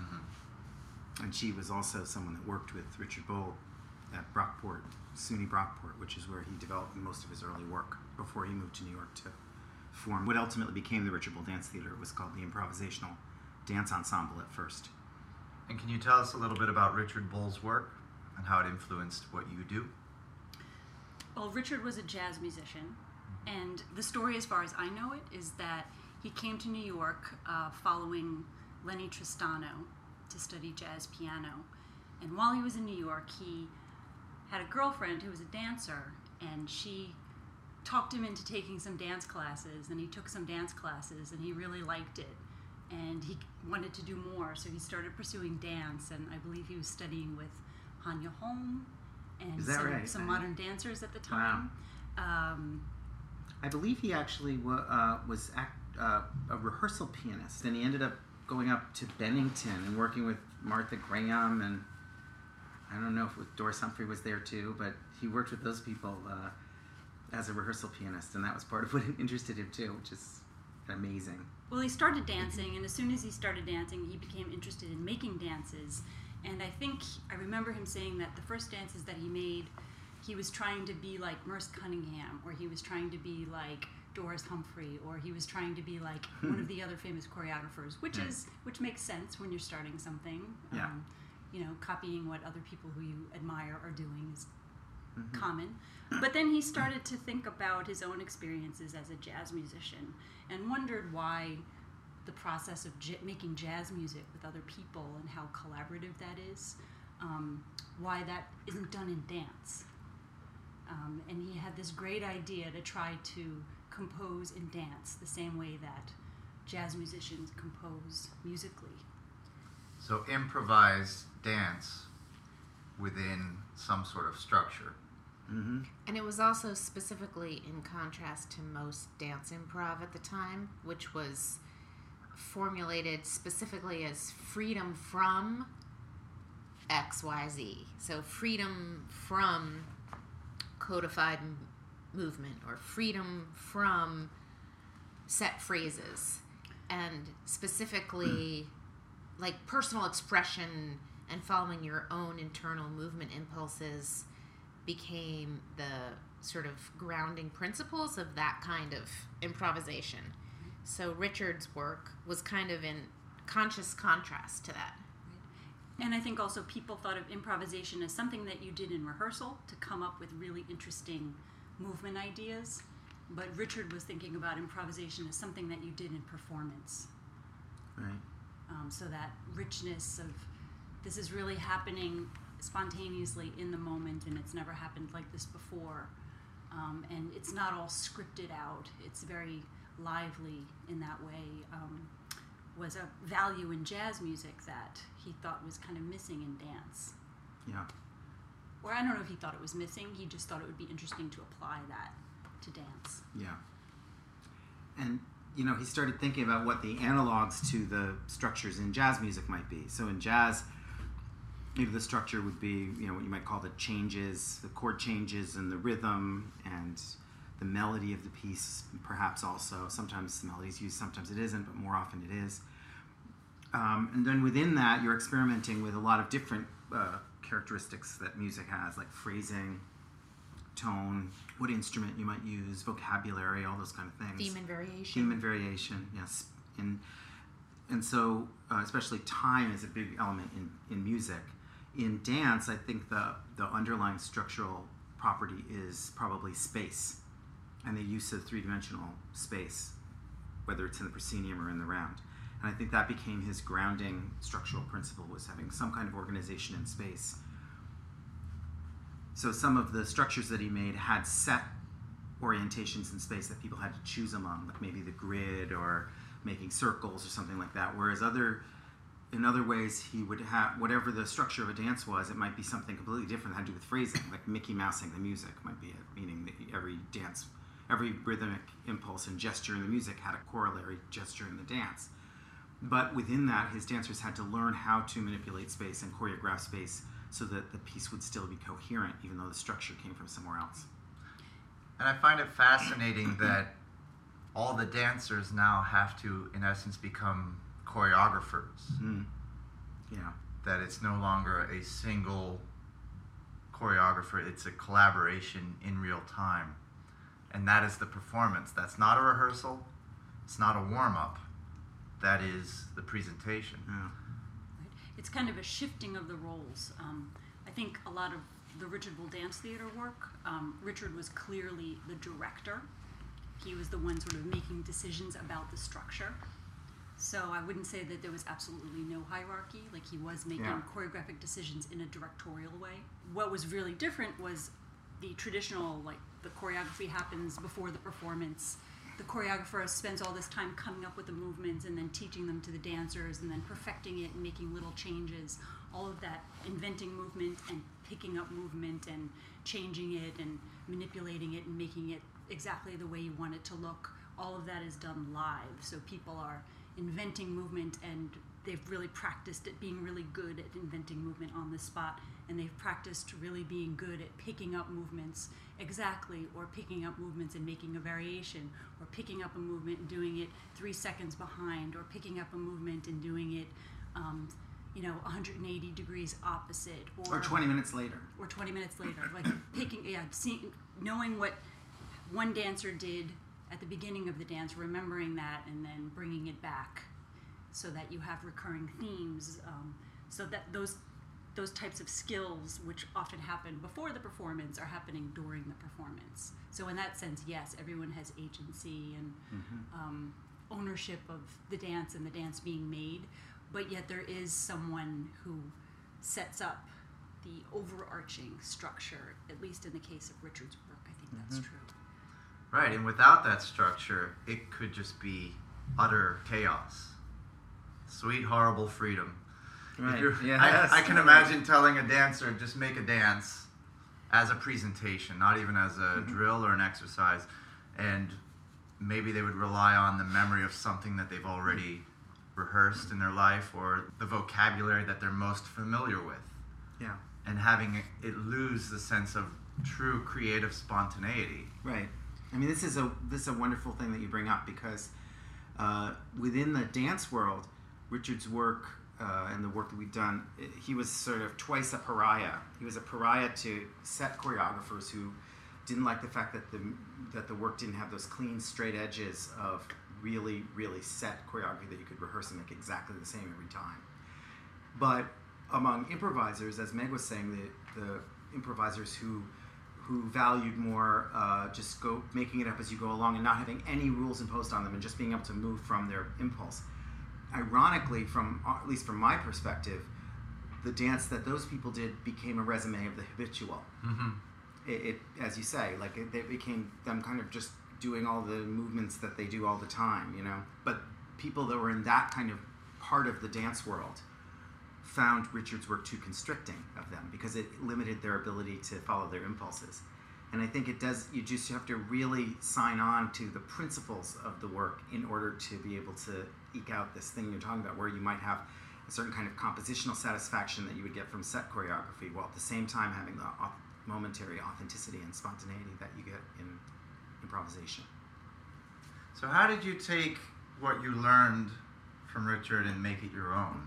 Mm-hmm. And she was also someone that worked with Richard Bull at Brockport, SUNY Brockport, which is where he developed most of his early work before he moved to New York to form what ultimately became the Richard Bull Dance Theater. It was called the Improvisational Dance Ensemble at first. And can you tell us a little bit about Richard Bull's work and how it influenced what you do? Well, Richard was a jazz musician, and the story, as far as I know it, is that he came to New York uh, following Lenny Tristano to study jazz piano. And while he was in New York, he had a girlfriend who was a dancer, and she talked him into taking some dance classes, and he took some dance classes, and he really liked it, and he wanted to do more, so he started pursuing dance, and I believe he was studying with Hanya Holm and Is that some, right? some I- modern dancers at the time. Wow. Um, I believe he actually wa- uh, was act, uh, a rehearsal pianist, and he ended up going up to Bennington and working with Martha Graham, and I don't know if Doris Humphrey was there too, but he worked with those people uh, as a rehearsal pianist, and that was part of what interested him too, which is amazing. Well, he started dancing, and as soon as he started dancing, he became interested in making dances. And I think, I remember him saying that the first dances that he made, he was trying to be like Merce Cunningham, or he was trying to be like Doris Humphrey, or he was trying to be like one of the other famous choreographers, which Yeah. is which makes sense when you're starting something. Yeah. Um, you know, copying what other people who you admire are doing is Mm-hmm. common. But then he started to think about his own experiences as a jazz musician and wondered why the process of j- making jazz music with other people and how collaborative that is, um, why that isn't done in dance. Um, and he had this great idea to try to compose in dance the same way that jazz musicians compose musically. So improvised dance within some sort of structure. Mm-hmm. And it was also specifically in contrast to most dance improv at the time, which was formulated specifically as freedom from X Y Z. So freedom from codified m- movement or freedom from set phrases. And specifically, like personal expression and following your own internal movement impulses became the sort of grounding principles of that kind of improvisation. So Richard's work was kind of in conscious contrast to that. And I think also people thought of improvisation as something that you did in rehearsal to come up with really interesting movement ideas. But Richard was thinking about improvisation as something that you did in performance. Right. Um, so that richness of this is really happening spontaneously in the moment, and it's never happened like this before. Um, and it's not all scripted out. It's very lively in that way. Um, was a value in jazz music that he thought was kind of missing in dance. Yeah. Or I don't know if he thought it was missing. He just thought it would be interesting to apply that to dance. Yeah. And, you know, he started thinking about what the analogs to the structures in jazz music might be. So in jazz, maybe the structure would be, you know, what you might call the changes, the chord changes and the rhythm and the melody of the piece, perhaps also. Sometimes the melody is used, sometimes it isn't, but more often it is. Um, and then within that, you're experimenting with a lot of different uh, characteristics that music has, like phrasing, tone, what instrument you might use, vocabulary, all those kind of things. Theme and variation. Theme and variation, yes. And and so, uh, especially time is a big element in, in music. In dance, I think the, the underlying structural property is probably space and the use of three-dimensional space, whether it's in the proscenium or in the round. And I think that became his grounding structural principle, was having some kind of organization in space. So some of the structures that he made had set orientations in space that people had to choose among, like maybe the grid or making circles or something like that, whereas other in other ways he would have, whatever the structure of a dance was, it might be something completely different that had to do with phrasing, like Mickey Mousing the music might be it, meaning that every dance, every rhythmic impulse and gesture in the music had a corollary gesture in the dance. But within that, his dancers had to learn how to manipulate space and choreograph space so that the piece would still be coherent, even though the structure came from somewhere else. And I find it fascinating that all the dancers now have to, in essence, become choreographers. Mm. Yeah. That it's no longer a single choreographer, it's a collaboration in real time. And that is the performance. That's not a rehearsal, it's not a warm-up. That is the presentation. Yeah. It's kind of a shifting of the roles. Um, I think a lot of the Richard Bull Dance Theater work, um, Richard was clearly the director. He was the one sort of making decisions about the structure. So I wouldn't say that there was absolutely no hierarchy. Like, he was making Yeah. choreographic decisions in a directorial way. What was really different was the traditional, like, the choreography happens before the performance. The choreographer spends all this time coming up with the movements and then teaching them to the dancers and then perfecting it and making little changes. All of that, inventing movement and picking up movement and changing it and manipulating it and making it exactly the way you want it to look. All of that is done live. So people are inventing movement, and they've really practiced at being really good at inventing movement on the spot, and they've practiced really being good at picking up movements exactly, or picking up movements and making a variation, or picking up a movement and doing it three seconds behind, or picking up a movement and doing it um, you know, one hundred eighty degrees opposite, or, Or twenty minutes later. or twenty minutes later, like picking, yeah, seeing, knowing what one dancer did at the beginning of the dance, remembering that, and then bringing it back, so that you have recurring themes. Um, so that those those types of skills, which often happen before the performance, are happening during the performance. So in that sense, yes, everyone has agency and Mm-hmm. um, ownership of the dance and the dance being made, but yet there is someone who sets up the overarching structure, at least in the case of Richard's work. I think that's Mhm. true. Right, and without that structure, it could just be utter chaos. Sweet, horrible freedom. If Right. you're- Yes. I, I can imagine telling a dancer, just make a dance as a presentation, not even as a Mhm. drill or an exercise. And maybe they would rely on the memory of something that they've already rehearsed in their life, or the vocabulary that they're most familiar with. Yeah. And having it, it lose the sense of true creative spontaneity. Right. I mean, this is a this is a wonderful thing that you bring up, because uh, within the dance world, Richard's work uh, and the work that we've done, i- he was sort of twice a pariah. He was a pariah to set choreographers who didn't like the fact that the that the work didn't have those clean, straight edges of really, really set choreography that you could rehearse and make exactly the same every time. But among improvisers, as Meg was saying, the the improvisers who who valued more uh, just go making it up as you go along and not having any rules imposed on them and just being able to move from their impulse. Ironically, from at least from my perspective, the dance that those people did became a resume of the habitual. Mm-hmm. It, it as you say, like it, it became them kind of just doing all the movements that they do all the time, you know. But people that were in that kind of part of the dance world found Richard's work too constricting of them, because it limited their ability to follow their impulses. And I think it does, you just have to really sign on to the principles of the work in order to be able to eke out this thing you're talking about, where you might have a certain kind of compositional satisfaction that you would get from set choreography, while at the same time having the au- momentary authenticity and spontaneity that you get in improvisation. So how did you take what you learned from Richard and make it your own?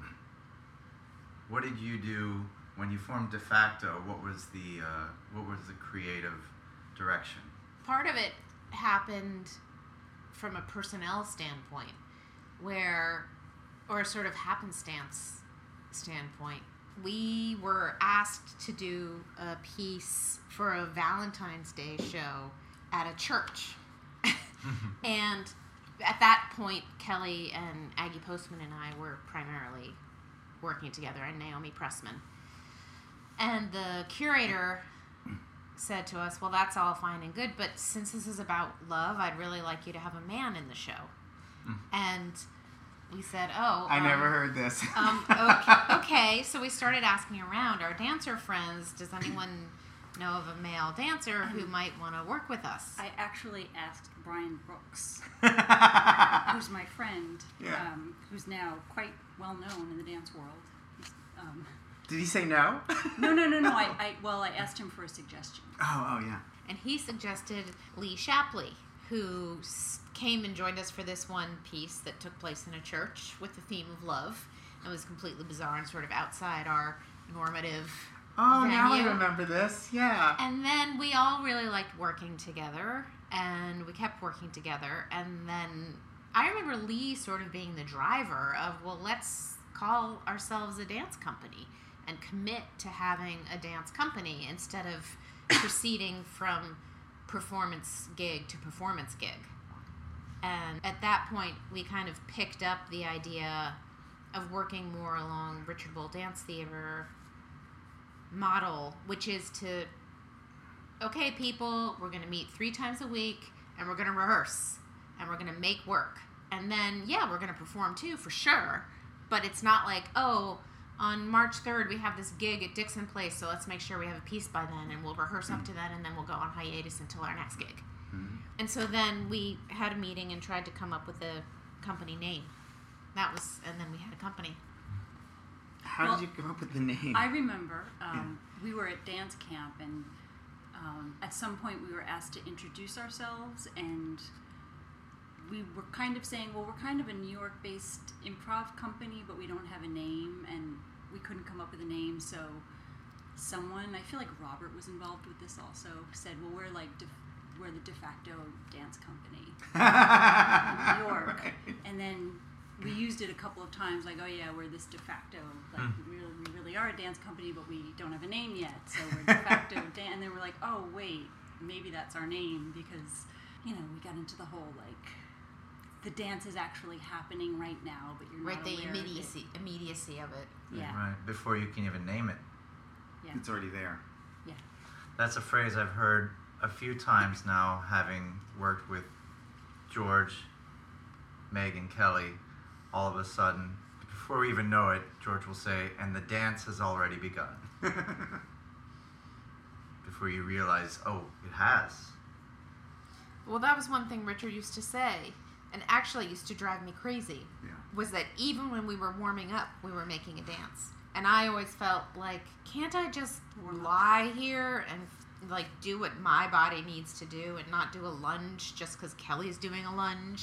What did you do when you formed De Facto? What was the uh, what was the creative direction? Part of it happened from a personnel standpoint, where, or a sort of happenstance standpoint. We were asked to do a piece for a Valentine's Day show at a church. And at that point, Kelly and Aggie Postman and I were primarily working together, and Naomi Pressman. And the curator said to us, well, that's all fine and good, but since this is about love, I'd really like you to have a man in the show. Mm. And we said, oh. I um, never heard this. um, okay, okay, so we started asking around our dancer friends, does anyone know of a male dancer who might want to work with us? I actually asked Brian Brooks, yeah. who's my friend, Yeah. um, who's now quite well known in the dance world. He's, um, Did he say no? no, no, no, no. I, I well, I asked him for a suggestion. Oh, oh yeah. And he suggested Lee Shapley, who s- came and joined us for this one piece that took place in a church with the theme of love. It was completely bizarre and sort of outside our normative Oh, now I venue. remember this. Yeah. And then we all really liked working together, and we kept working together. And then I remember Lee sort of being the driver of, well, let's call ourselves a dance company and commit to having a dance company instead of proceeding from performance gig to performance gig. And at that point, we kind of picked up the idea of working more along Richard Boll Dance Theater model, which is to, okay, people, we're going to meet three times a week, and we're going to rehearse, and we're going to make work. And then, yeah, we're going to perform too, for sure. But it's not like, oh, on March third, we have this gig at Dixon Place, so let's make sure we have a piece by then, and we'll rehearse up to that, and then we'll go on hiatus until our next gig. Mhm. And so then we had a meeting and tried to come up with a company name. That was, and then we had a company. How Well, did you come up with the name? I remember um, we were at dance camp, and um, at some point we were asked to introduce ourselves, and we were kind of saying, well, we're kind of a New York-based improv company, but we don't have a name, and we couldn't come up with a name, so someone, I feel like Robert was involved with this also, said, well, we're like, de- we're the De Facto Dance Company in New York. Right. And then we used it a couple of times, like, oh yeah, we're this De Facto, like Mm. we, really, we really are a dance company, but we don't have a name yet, so we're De Facto Dan. And then we're like, oh wait, maybe that's our name, because, you know, we got into the whole, like, the dance is actually happening right now, but you're Right, not the aware immediacy, immediacy of it. of it. Yeah. Right, before you can even name it. Yeah. It's already there. That's a phrase I've heard a few times now, having worked with George, Meg and Kelly, all of a sudden, before we even know it, George will say, and the dance has already begun. Before you realize, oh, it has. Well, that was one thing Richard used to say, and actually used to drive me crazy, Yeah. was that even when we were warming up, we were making a dance. And I always felt like, can't I just lie here and like do what my body needs to do and not do a lunge just because Kelly's doing a lunge?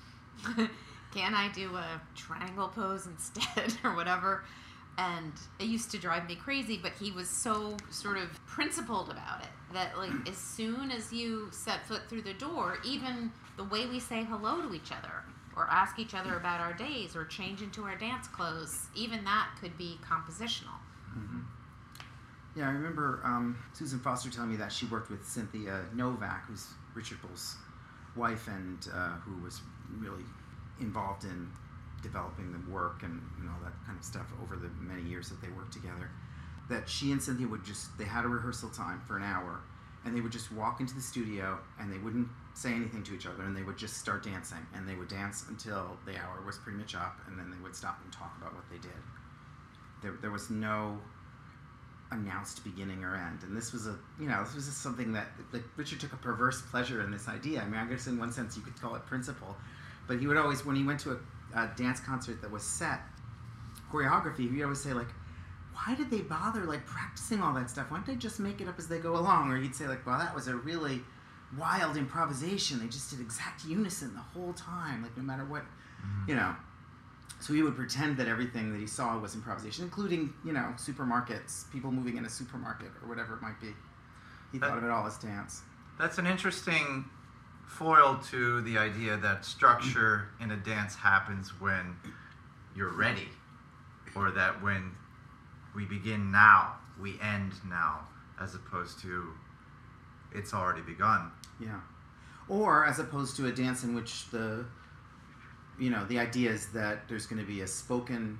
Can I do a triangle pose instead or whatever? And it used to drive me crazy, but he was so sort of principled about it that like as soon as you set foot through the door, even the way we say hello to each other or ask each other about our days or change into our dance clothes, even that could be compositional. Mm-hmm. Yeah, I remember um, Susan Foster telling me that she worked with Cynthia Novak, who's Richard Bull's wife, and uh, who was really involved in developing the work and, and all that kind of stuff over the many years that they worked together. That she and Cynthia would just, they had a rehearsal time for an hour, and they would just walk into the studio, and they wouldn't say anything to each other, and they would just start dancing, and they would dance until the hour was pretty much up, and then they would stop and talk about what they did. There, there was no announced beginning or end, and this was a, you know, this was just something that, like, Richard took a perverse pleasure in this idea. I mean, I guess in one sense you could call it principle, but he would always, when he went to a, a dance concert that was set choreography, he'd always say, like, why did they bother, like, practicing all that stuff? Why don't they just make it up as they go along? Or he'd say, like, well, that was a really wild improvisation. They just did exact unison the whole time, like, no matter what, mm-hmm. you know. So he would pretend that everything that he saw was improvisation, including, you know, supermarkets, people moving in a supermarket or whatever it might be. He that, thought of it all as dance. That's an interesting foil to the idea that structure in a dance happens when you're ready, or that when we begin now, we end now, as opposed to it's already begun. Yeah. Or as opposed to a dance in which the, you know, the idea is that there's going to be a spoken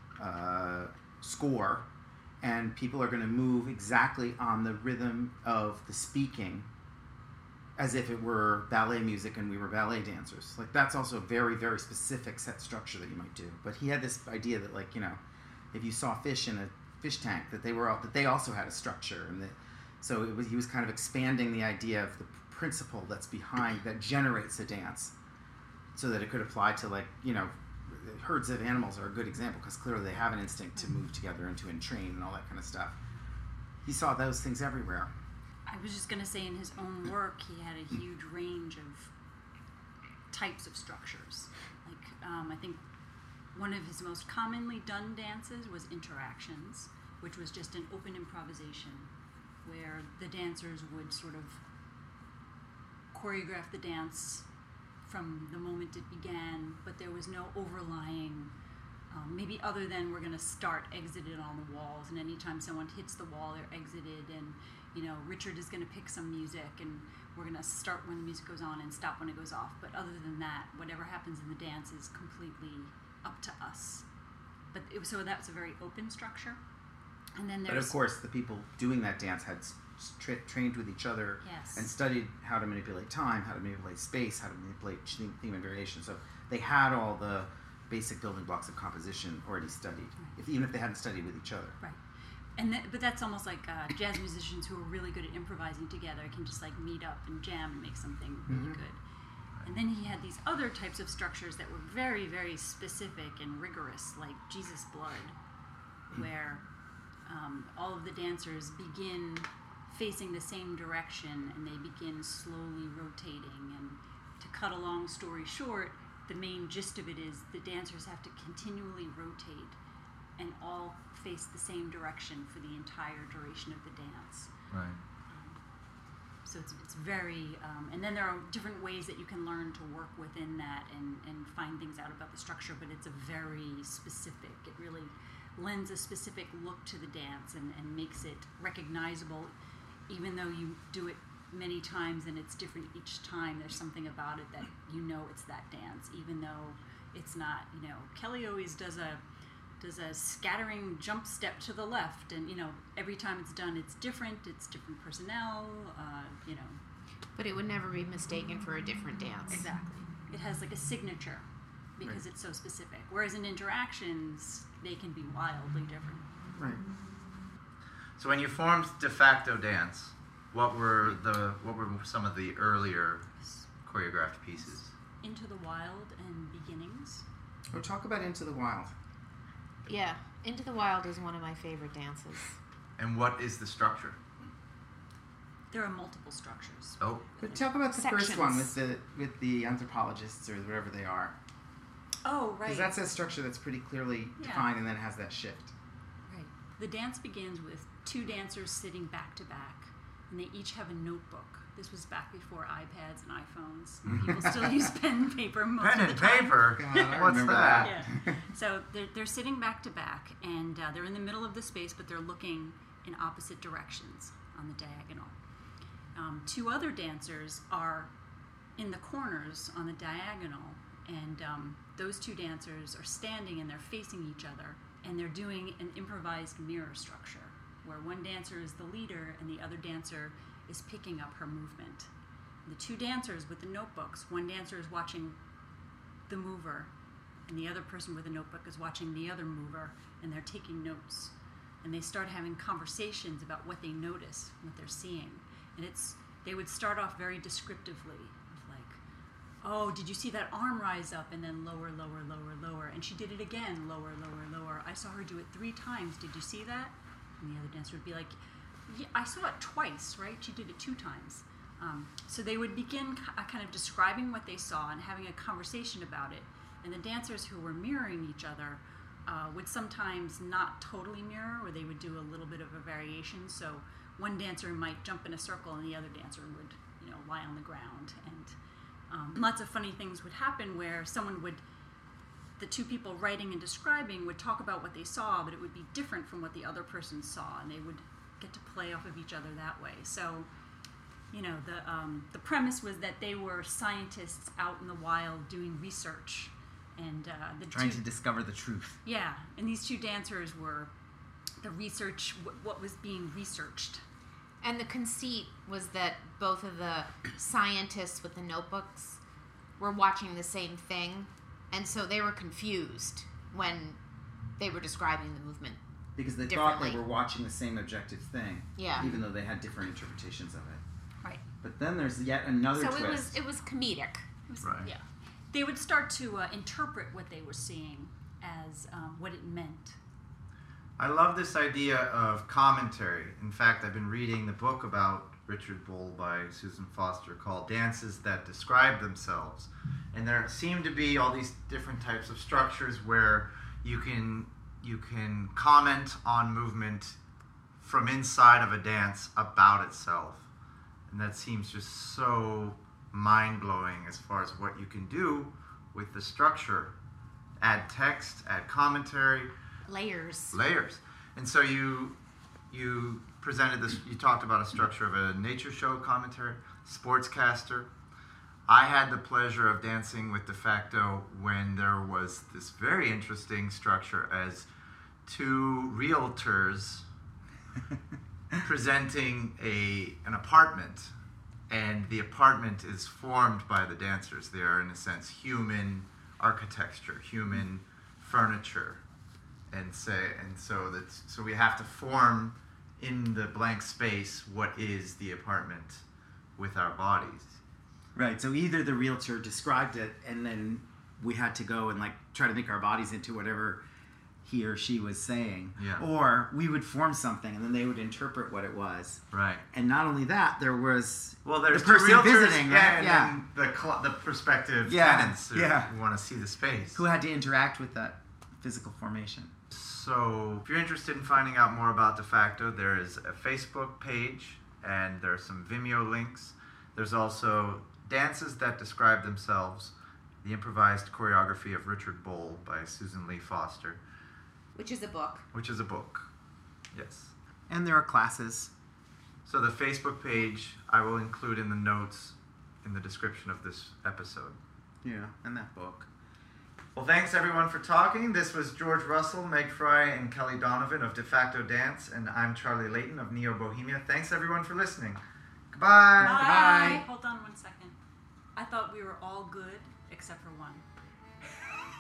uh, score, and people are going to move exactly on the rhythm of the speaking, as if it were ballet music and we were ballet dancers. Like, that's also a very, very specific set structure that you might do. But he had this idea that, like, you know, if you saw fish in a fish tank, that they were all, that they also had a structure, and that, so it was, he was kind of expanding the idea of the principle that's behind, that generates a dance, so that it could apply to, like, you know, herds of animals are a good example, because clearly they have an instinct to move together and to entrain and all that kind of stuff. He saw those things everywhere. I was just going to say, in his own work, he had a huge range of types of structures. Like, um, I think one of his most commonly done dances was interactions, which was just an open improvisation, where the dancers would sort of choreograph the dance from the moment it began, but there was no overlying, um, maybe other than we're going to start exited on the walls, and anytime someone hits the wall, they're exited, and, you know, Richard is going to pick some music, and we're going to start when the music goes on and stop when it goes off. But other than that, whatever happens in the dance is completely up to us. But it was, so that was a very open structure. And then there's, but of course, the people doing that dance had tra- trained with each other, yes. and studied how to manipulate time, how to manipulate space, how to manipulate theme and variation. So they had all the basic building blocks of composition already studied, right. if, even if they hadn't studied with each other. Right. And that, but that's almost like uh, jazz musicians who are really good at improvising together can just like meet up and jam and make something really mm-hmm. good. And then he had these other types of structures that were very, very specific and rigorous, like Jesus Blood, where um, all of the dancers begin facing the same direction and they begin slowly rotating. And to cut a long story short, the main gist of it is the dancers have to continually rotate and all face the same direction for the entire duration of the dance. Right. Um, so it's, it's very, um, and then there are different ways that you can learn to work within that and, and find things out about the structure, but it's a very specific, it really lends a specific look to the dance and, and makes it recognizable, even though you do it many times and it's different each time. There's something about it that you know it's that dance, even though it's not, you know, Kelly always does a does a scattering jump step to the left, and, you know, every time it's done it's different, it's different personnel, uh, you know. But it would never be mistaken for a different dance. Exactly. It has like a signature. because it's so specific. Whereas in interactions, they can be wildly different. Right. So when you formed De Facto Dance, what were the what were some of the earlier choreographed pieces? Into the Wild and Beginnings. Oh, talk about Into the Wild. Yeah, Into the Wild is one of my favorite dances. And what is the structure? There are multiple structures. Oh, But talk about the first Sections. one with the with the anthropologists or whatever they are. Oh, right. Because that's a structure that's pretty clearly Yeah. defined and then has that shift. Right. The dance begins with two dancers sitting back to back, and they each have a notebook. This was back before iPads and iPhones. People still use pen and paper most pen of and the time. paper. God, I What's remember that? Yeah. So they're, they're sitting back to back, and uh, they're in the middle of the space, but they're looking in opposite directions on the diagonal. Um, two other dancers are in the corners on the diagonal, and um, those two dancers are standing and they're facing each other, and they're doing an improvised mirror structure where one dancer is the leader and the other dancer is picking up her movement. The two dancers with the notebooks, one dancer is watching the mover and the other person with a notebook is watching the other mover, and they're taking notes, and they start having conversations about what they notice, what they're seeing. And it's they would start off very descriptively of like, oh, did you see that arm rise up and then lower, lower, lower, lower, and she did it again, lower, lower, lower. I saw her do it three times. Did you see that? And the other dancer would be like, yeah, I saw it twice, right? She did it two times. Um, so they would begin k- uh, kind of describing what they saw and having a conversation about it. And the dancers who were mirroring each other uh, would sometimes not totally mirror, or they would do a little bit of a variation. So one dancer might jump in a circle and the other dancer would, you know, lie on the ground. And um, lots of funny things would happen where someone would, the two people writing and describing would talk about what they saw, but it would be different from what the other person saw, and they would get to play off of each other that way. So, you know, the um, the premise was that they were scientists out in the wild doing research, and uh, the Trying two, to discover the truth. yeah, and these two dancers were the research, wh- what was being researched. And the conceit was that both of the scientists with the notebooks were watching the same thing, and so they were confused when they were describing the movement. Because they thought they Differently. were watching the same objective thing, Yeah. even though they had different interpretations of it. Right. But then there's yet another So twist. it was it was comedic. It was- Right. Yeah. They would start to uh, interpret what they were seeing as um, what it meant. I love this idea of commentary. In fact, I've been reading the book about Richard Bull by Susan Foster called Dances That Describe Themselves. And there seem to be all these different types of structures where you can you can comment on movement from inside of a dance about itself. And that seems just so mind-blowing as far as what you can do with the structure. Add text, add commentary, Layers. layers. And so you you presented this, you talked about a structure of a nature show commentary, sportscaster. I had the pleasure of dancing with De Facto when there was this very interesting structure as two realtors presenting a an apartment, and the apartment is formed by the dancers. They are, in a sense, human architecture, human furniture. And say, and so that so we have to form in the blank space what is the apartment with our bodies. Right, so either the realtor described it and then we had to go and like try to make our bodies into whatever he or she was saying. Yeah. Or we would form something and then they would interpret what it was. Right. And not only that, there was Well, there's the person two realtors, visiting, yeah, right? and Yeah. then the cl- the prospective Yeah, tenants who, yeah. who want to see the space. who had to interact with that physical formation. So, if you're interested in finding out more about De Facto, there is a Facebook page and there are some Vimeo links. There's also Dances That Describe Themselves, the improvised choreography of Richard Bull by Susan Lee Foster, Which is a book. which is a book. Yes. And there are classes. So the Facebook page I will include in the notes in the description of this episode. Yeah, and that book. Well, thanks everyone for talking. This was George Russell, Meg Fry, and Kelly Donovan of De Facto Dance, and I'm Charlie Layton of Neo Bohemia. Thanks everyone for listening. Goodbye. Bye. Hold on one second. I thought we were all good except for one.